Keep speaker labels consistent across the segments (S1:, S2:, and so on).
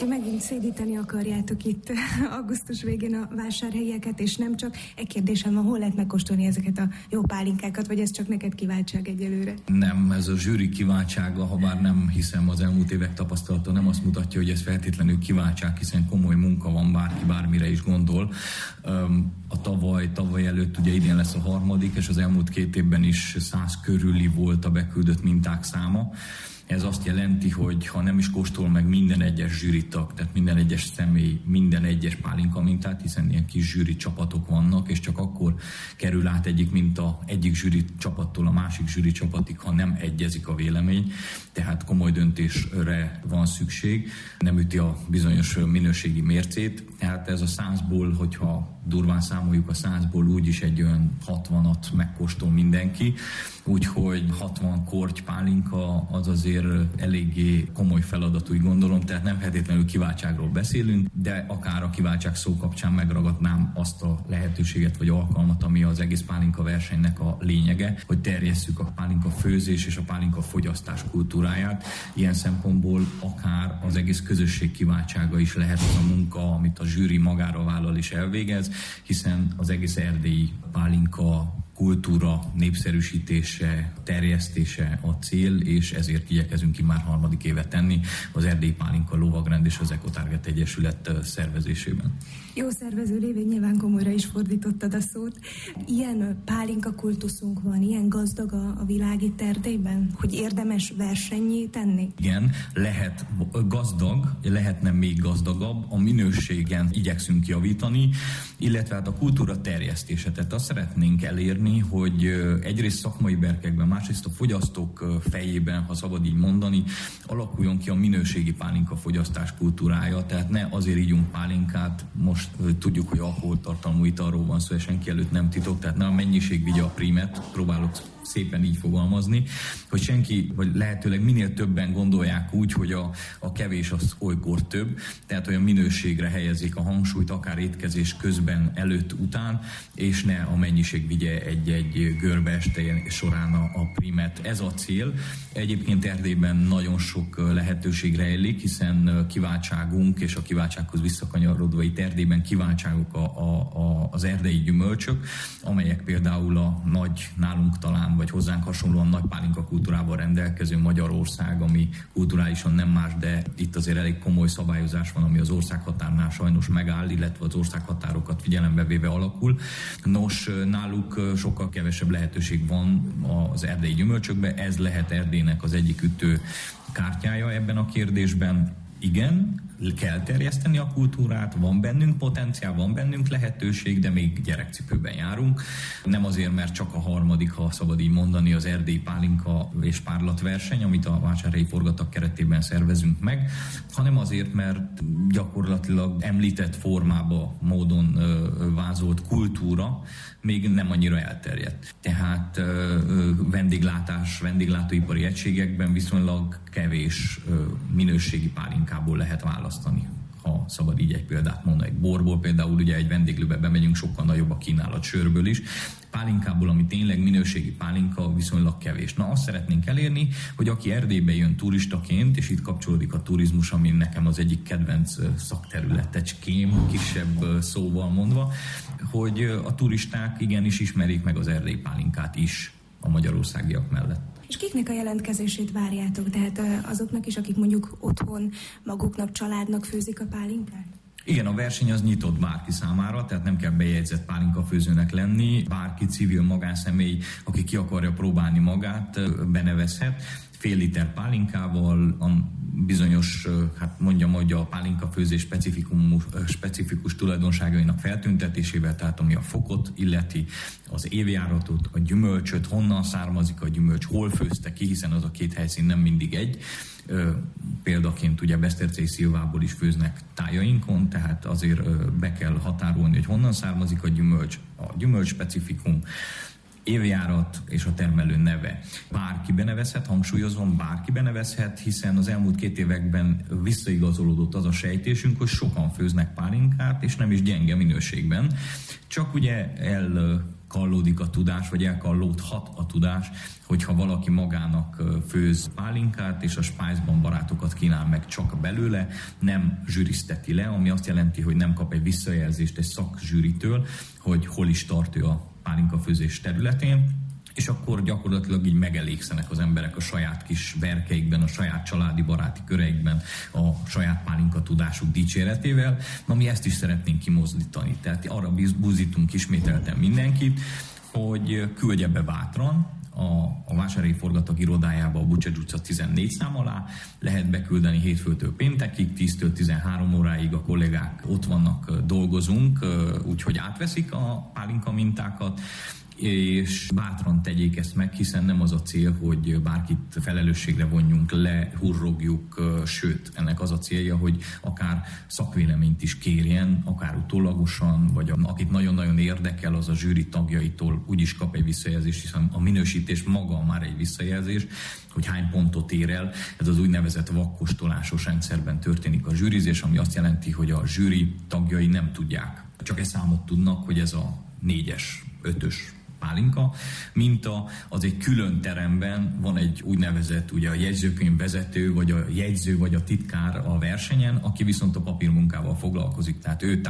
S1: Ti megint szédíteni akarjátok itt augusztus végén a vásárhelyieket, és nem csak. Egy kérdésem van, hol lehet megkóstolni ezeket a jó pálinkákat, vagy ez csak neked kiváltság egyelőre?
S2: Nem, ez a zsűri kiváltsága, ha bár nem hiszem, az elmúlt évek tapasztalata nem azt mutatja, hogy ez feltétlenül kiváltság, hiszen komoly munka van, bárki bármire is gondol. A tavaly előtt ugye idén lesz a harmadik, és az elmúlt 2 évben is 100 körüli volt a beküldött minták száma. Ez azt jelenti, hogy ha nem is kóstol meg minden egyes zsűritag, tehát minden egyes személy, minden egyes pálinka mintát, hiszen ilyen kis zsűri csapatok vannak, és csak akkor kerül át egyik minta egyik zsűri csapattól a másik zsűri csapatig, ha nem egyezik a vélemény, tehát komoly döntésre van szükség, nem üti a bizonyos minőségi mércét, tehát ez a 100-ból, hogyha durván számoljuk a 100-ból, úgyis egy olyan 60-at megkóstol mindenki, úgyhogy 60 korty pálinka az azért eléggé komoly feladat, úgy gondolom, tehát nem feltétlenül kiváltságról beszélünk, de akár a kiváltság szó kapcsán megragadnám azt a lehetőséget vagy alkalmat, ami az egész pálinka versenynek a lényege, hogy terjesszük a pálinka főzés és a pálinka fogyasztás kultúráját. Ilyen szempontból akár az egész közösség kiváltsága is lehet az a munka, amit a zsűri magára vállal és elvégez, hiszen az egész erdélyi pálinka kultúra népszerűsítése, terjesztése a cél, és ezért igyekezünk ki már 3. évet tenni az Erdélyi Pálinka Lovagrend és az Eco-Target Egyesület szervezésében.
S1: Jó szervező lévén nyilván komolyra is fordítottad a szót. Ilyen pálinka kultuszunk van, ilyen gazdag a világ itt Erdélyben, hogy érdemes versennyé tenni?
S2: Igen, lehet gazdag, lehetne még gazdagabb, a minőségen igyekszünk javítani, illetve hát a kultúra terjesztése. Tehát azt szeretnénk elérni, hogy egyrészt szakmai berkekben, másrészt a fogyasztók fejében, ha szabad így mondani, alakuljon ki a minőségi pálinka fogyasztás kultúrája, tehát ne azért ígyunk pálinkát, most tudjuk, hogy alkoholtartalmú italról van szó, és senki előtt nem titok, tehát ne a mennyiség vigye a prímet, próbálok szépen így fogalmazni, hogy senki, vagy lehetőleg minél többen gondolják úgy, hogy a kevés az olykor több, tehát olyan minőségre helyezik a hangsúlyt, akár étkezés közben, előtt, után, és ne a mennyiség vigye egy görbe este során a prímet. Ez a cél. Egyébként Erdélyben nagyon sok lehetőség rejlik, hiszen kiváltságunk, és a kiváltsághoz visszakanyarodva itt Erdélyben kiváltságok az erdélyi gyümölcsök, amelyek például a nagy, nálunk talán vagy hozzánk hasonlóan nagy pálinka kultúrával rendelkező Magyarország, ami kulturálisan nem más, de itt azért elég komoly szabályozás van, ami az országhatárnál sajnos megáll, illetve az országhatárokat figyelembe véve alakul. Nos, náluk sokkal kevesebb lehetőség van az erdélyi gyümölcsökben, ez lehet Erdélynek az egyik ütő kártyája ebben a kérdésben. Igen, kell terjeszteni a kultúrát, van bennünk potenciál, van bennünk lehetőség, de még gyerekcipőben járunk. Nem azért, mert csak a 3., ha szabad így mondani, az erdélyi pálinka és párlatverseny, amit a vásárhelyi forgatag keretében szervezünk meg, hanem azért, mert gyakorlatilag említett formába, módon vázolt kultúra még nem annyira elterjedt. Tehát vendéglátóipari egységekben viszonylag kevés minőségi pálinkából lehet választani, ha szabad így egy példát mondani. Egy borból például ugye egy vendéglőbe bemegyünk, sokkal nagyobb a kínálat sörből is. Pálinkából, ami tényleg minőségi pálinka, viszonylag kevés. Na, azt szeretnénk elérni, hogy aki Erdélybe jön turistaként, és itt kapcsolódik a turizmus, ami nekem az egyik kedvenc szakterületecském, kisebb szóval mondva, hogy a turisták igenis ismerik meg az erdélyi pálinkát is a magyarországiak mellett.
S1: És kiknek a jelentkezését várjátok? Tehát azoknak is, akik mondjuk otthon maguknak, családnak főzik a pálinkát?
S2: Igen, a verseny az nyitott bárki számára, tehát nem kell bejegyzett pálinkafőzőnek lenni. Bárki civil magánszemély, aki ki akarja próbálni magát, benevezhet. Fél liter pálinkával, a bizonyos, hát mondjam, hogy a pálinkafőzés specifikus tulajdonságainak feltüntetésével, tehát ami a fokot illeti, az évjáratot, a gyümölcsöt, honnan származik a gyümölcs, hol főzte ki, hiszen az a 2 helyszín nem mindig egy. Példaként ugye Besztercei Szilvából is főznek tájainkon, tehát azért be kell határolni, hogy honnan származik a gyümölcs specifikum, évjárat és a termelő neve. Bárki benevezhet, hangsúlyozom, bárki benevezhet, hiszen az elmúlt 2 években visszaigazolódott az a sejtésünk, hogy sokan főznek pálinkát, és nem is gyenge minőségben. Csak ugye elkallódik a tudás, vagy elkallódhat a tudás, hogyha valaki magának főz pálinkát, és a spájzban barátokat kínál meg csak belőle, nem zsűrizteti le, ami azt jelenti, hogy nem kap egy visszajelzést egy szakzsűritől, hogy hol is tart ő a pálinkafőzés területén, és akkor gyakorlatilag így megelégszenek az emberek a saját kis berkeikben, a saját családi baráti köreikben, a saját pálinka tudásuk dicséretével, ami ezt is szeretnénk kimozdítani. Tehát arra buzdítunk ismételten mindenkit, hogy küldje be bátran a Vásárhelyi Forgatag irodájába a Bucsecs utca 14 szám alá, lehet beküldeni hétfőtől péntekig, 10-től 13 óráig a kollégák ott vannak, dolgozunk, úgyhogy átveszik a pálinka mintákat, és bátran tegyék ezt meg, hiszen nem az a cél, hogy bárkit felelősségre vonjunk, lehurrogjuk, sőt, ennek az a célja, hogy akár szakvéleményt is kérjen, akár utólagosan, vagy akit nagyon-nagyon érdekel, az a zsűri tagjaitól úgyis kap egy visszajelzést, hiszen a minősítés maga már egy visszajelzés, hogy hány pontot ér el. Ez az úgynevezett vakkóstolásos rendszerben történik a zsűrizés, ami azt jelenti, hogy a zsűri tagjai nem tudják, csak egy számot tudnak, hogy ez a 4-es, 5-ös pálinka minta, az egy külön teremben van egy úgynevezett ugye a jegyzőkönyv vezető, vagy a jegyző, vagy a titkár a versenyen, aki viszont a papírmunkával foglalkozik, tehát ő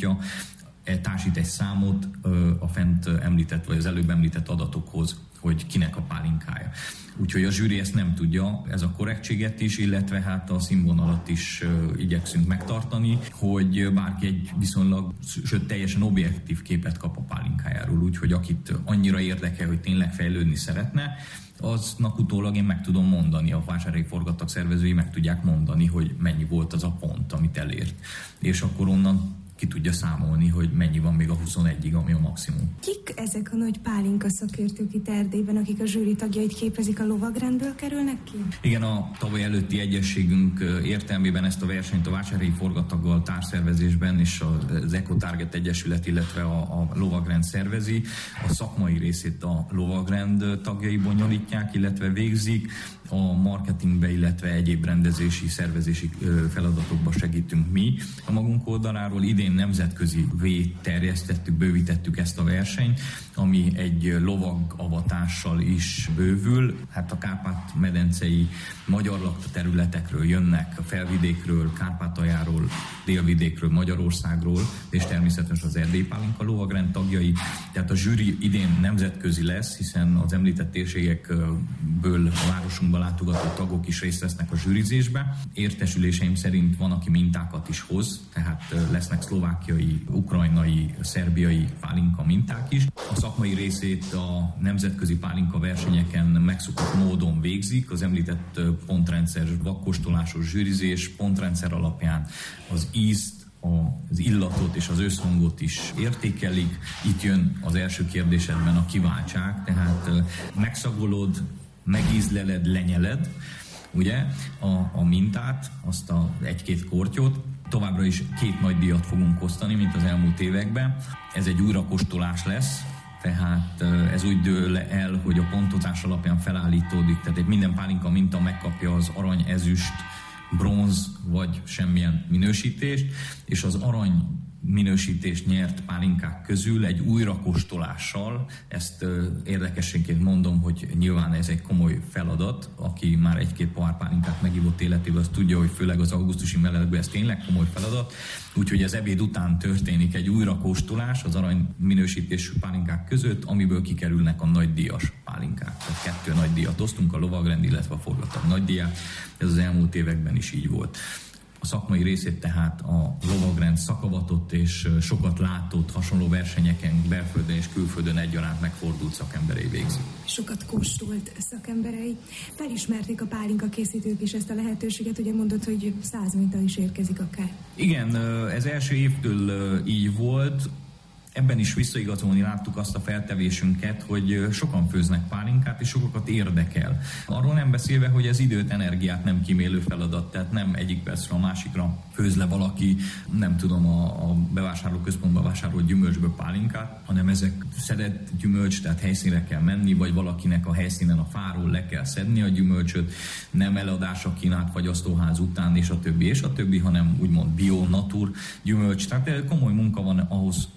S2: társít egy számot a fent említett, vagy az előbb említett adatokhoz, hogy kinek a pálinkája. Úgyhogy a zsűri ezt nem tudja, ez a korrektséget is, illetve hát a színvonalat is igyekszünk megtartani, hogy bárki egy viszonylag, sőt teljesen objektív képet kap a pálinkájáról, úgyhogy akit annyira érdekel, hogy tényleg fejlődni szeretne, aznak utólag én meg tudom mondani, a Vásárhelyi Forgatag szervezői meg tudják mondani, hogy mennyi volt az a pont, amit elért. És akkor onnan ki tudja számolni, hogy mennyi van még a 21-ig, ami a maximum.
S1: Kik ezek a nagy pálinka szakértők itt Erdélyben, akik a zsűri tagjait képezik, a lovagrendből kerülnek ki?
S2: Igen, a tavaly előtti egyességünk értelmében ezt a versenyt a Vásárhelyi Forgataggal társszervezésben és az Eco Target Egyesület, illetve a lovagrend szervezi. A szakmai részét a lovagrend tagjai bonyolítják, illetve végzik. A marketingbe, illetve egyéb rendezési, szervezési feladatokba segítünk mi. A magunk oldaláról idén nemzetközivé terjesztettük, bővítettük ezt a versenyt, ami egy lovagavatással is bővül. Hát a Kárpát-medencei magyar lakta területekről jönnek, a Felvidékről, Kárpátaljáról, Délvidékről, Magyarországról, és természetesen az Erdélyi Pálinka lovagrend tagjai. Tehát a zsűri idén nemzetközi lesz, hiszen az említett térségekből a városunkban látogató tagok is részt vesznek a zsűrizésbe. Értesüléseim szerint van, aki mintákat is hoz, tehát lesznek szlovákiai, ukrajnai, szerbiai pálinka minták is. A szakmai részét a nemzetközi pálinka versenyeken megszokott módon végzik. Az említett pontrendszer, vakkóstolásos zsűrizés pontrendszer alapján az ízt, az illatot és az összhangot is értékelik. Itt jön az első kérdésedben a kiváltság, tehát megszagolod, megízleled, lenyeled, ugye, a mintát, azt a 1-2 kortyot. Továbbra is 2 nagy díjat fogunk osztani, mint az elmúlt években. Ez egy újrakóstolás lesz, tehát ez úgy dől el, hogy a pontozás alapján felállítódik, tehát egy minden pálinka minta megkapja az arany, ezüst, bronz vagy semmilyen minősítést, és az arany minősítést nyert pálinkák közül egy újrakóstolással, ezt érdekességként mondom, hogy nyilván ez egy komoly feladat, aki már 1-2 pohár pálinkát megívott életében, az tudja, hogy főleg az augusztusi melegben ez tényleg komoly feladat, úgyhogy az ebéd után történik egy újrakóstolás az arany minősítésű pálinkák között, amiből kikerülnek a nagydíjas pálinkák. Tehát 2 nagydíjat osztunk, a lovagrend, illetve a forgatag nagydíját, ez az elmúlt években is így volt. A szakmai részét tehát a lovagrend szakavatott és sokat látott hasonló versenyeken, belföldön és külföldön egyaránt megfordult szakemberei végzik.
S1: Sokat kóstolt szakemberei. Felismerték a pálinka készítők is ezt a lehetőséget, ugye mondod, hogy 100 minta is érkezik akár.
S2: Igen, ez első évtől így volt. Ebben is visszaigazolni láttuk azt a feltevésünket, hogy sokan főznek pálinkát, és sokakat érdekel. Arról nem beszélve, hogy ez időt, energiát nem kímélő feladat, tehát nem egyik percre a másikra főz le valaki, nem tudom, a bevásárlóközpontban vásárolt gyümölcsből pálinkát, hanem ezek szedett gyümölcs, tehát helyszínre kell menni, vagy valakinek a helyszínen a fáról le kell szedni a gyümölcsöt, nem eladásra kínált fagyasztóház után, és a többi, hanem úgymond bio, natur gyümölcs. Tehát komoly munka van ahhoz,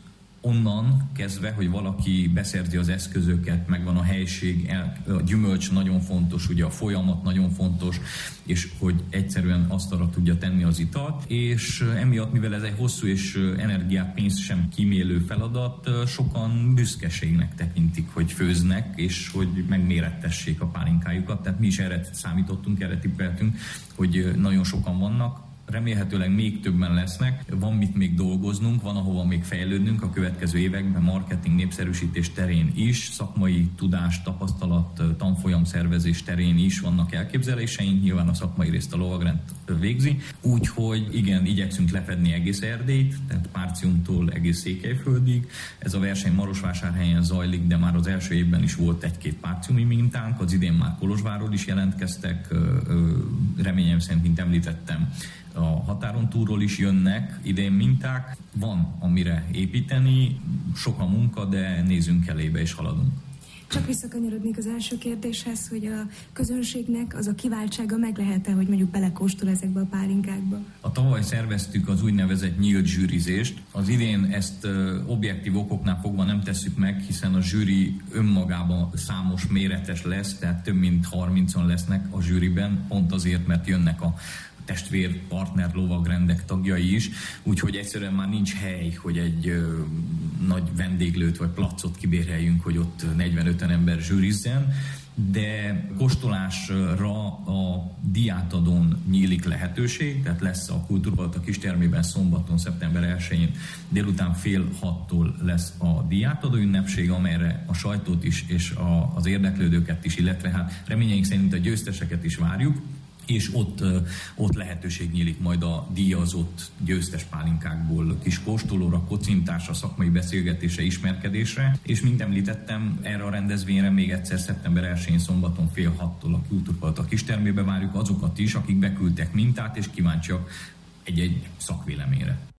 S2: onnan kezdve, hogy valaki beszerzi az eszközöket, megvan a helység, a gyümölcs nagyon fontos, ugye a folyamat nagyon fontos, és hogy egyszerűen asztalra tudja tenni az italt, és emiatt, mivel ez egy hosszú és energiát, pénzt sem kímélő feladat, sokan büszkeségnek tekintik, hogy főznek, és hogy megmérettessék a pálinkájukat, tehát mi is erre számítottunk, erre tippeltünk, hogy nagyon sokan vannak, remélhetőleg még többen lesznek, van mit még dolgoznunk, van ahova még fejlődnünk a következő években, marketing, népszerűsítés terén is, szakmai tudás, tapasztalat, tanfolyam szervezés terén is vannak elképzeléseink, nyilván a szakmai részt a lovagrend végzi, úgyhogy igen, igyekszünk lefedni egész Erdélyt, tehát Párciumtól egész Székelyföldig. Ez a verseny Marosvásárhelyen zajlik, de már az első évben is volt egy-két párciumi mintánk, az idén már Kolozsvárról is jelentkeztek, reményem szerint, mint említettem, a határon túlról is jönnek idén minták. Van amire építeni, sok a munka, de nézzünk elébe és haladunk.
S1: Csak visszakanyarodnék az első kérdéshez, hogy a közönségnek az a kiváltsága meg lehet-e, hogy mondjuk belekóstol ezekbe a pálinkákba?
S2: A tavaly szerveztük az úgynevezett nyílt zsűrizést. Az idén ezt objektív okoknál fogva nem tesszük meg, hiszen a zsűri önmagában számos méretes lesz, tehát több mint 30-an lesznek a zsűriben, pont azért, mert jönnek a testvér, partner lovagrendek tagjai is, úgyhogy egyszerűen már nincs hely, hogy egy nagy vendéglőt vagy placot kibérheljünk, hogy ott 40-50 ember zsűrizzen, de kóstolásra a diátadón nyílik lehetőség, tehát lesz a Kultúrpalota Kistermében szombaton, szeptember 1-én délután 5:30-tól lesz a diátadó ünnepség, amelyre a sajtót is és az érdeklődőket is, illetve hát reményeink szerint a győzteseket is várjuk, és ott lehetőség nyílik majd a díjazott győztes pálinkákból kis kóstolóra, kocintásra, szakmai beszélgetésre, ismerkedésre, és mint említettem, erre a rendezvényre még egyszer szeptember 1-én szombaton 5:30-tól a Kultúrpalota Kistermébe várjuk azokat is, akik beküldtek mintát és kíváncsiak egy-egy szakvéleményre.